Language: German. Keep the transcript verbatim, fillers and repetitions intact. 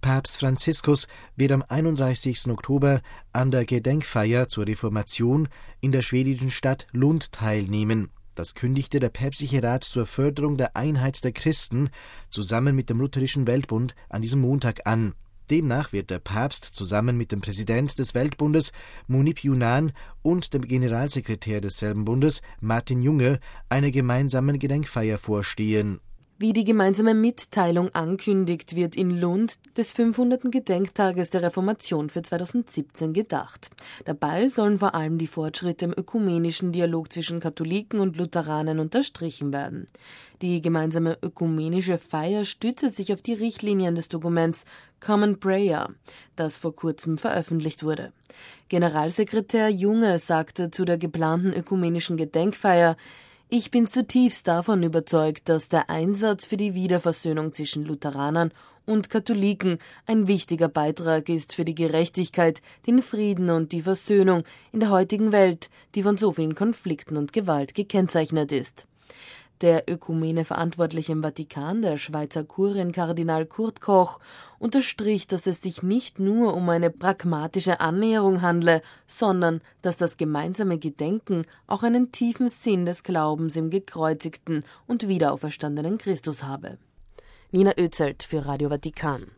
Papst Franziskus wird am einunddreißigsten Oktober an der Gedenkfeier zur Reformation in der schwedischen Stadt Lund teilnehmen. Das kündigte der Päpstliche Rat zur Förderung der Einheit der Christen zusammen mit dem Lutherischen Weltbund an diesem Montag an. Demnach wird der Papst zusammen mit dem Präsident des Weltbundes, Munib Yunan, und dem Generalsekretär desselben Bundes, Martin Junge, einer gemeinsamen Gedenkfeier vorstehen. Wie die gemeinsame Mitteilung ankündigt, wird in Lund des fünfhunderten Gedenktages der Reformation für zweitausendsiebzehn gedacht. Dabei sollen vor allem die Fortschritte im ökumenischen Dialog zwischen Katholiken und Lutheranern unterstrichen werden. Die gemeinsame ökumenische Feier stützt sich auf die Richtlinien des Dokuments Common Prayer, das vor kurzem veröffentlicht wurde. Generalsekretär Junge sagte zu der geplanten ökumenischen Gedenkfeier: Ich bin zutiefst davon überzeugt, dass der Einsatz für die Wiederversöhnung zwischen Lutheranern und Katholiken ein wichtiger Beitrag ist für die Gerechtigkeit, den Frieden und die Versöhnung in der heutigen Welt, die von so vielen Konflikten und Gewalt gekennzeichnet ist. Der Ökumene-Verantwortliche im Vatikan, der Schweizer Kurienkardinal Kurt Koch, unterstrich, dass es sich nicht nur um eine pragmatische Annäherung handle, sondern dass das gemeinsame Gedenken auch einen tiefen Sinn des Glaubens im gekreuzigten und wiederauferstandenen Christus habe. Nina Özelt für Radio Vatikan.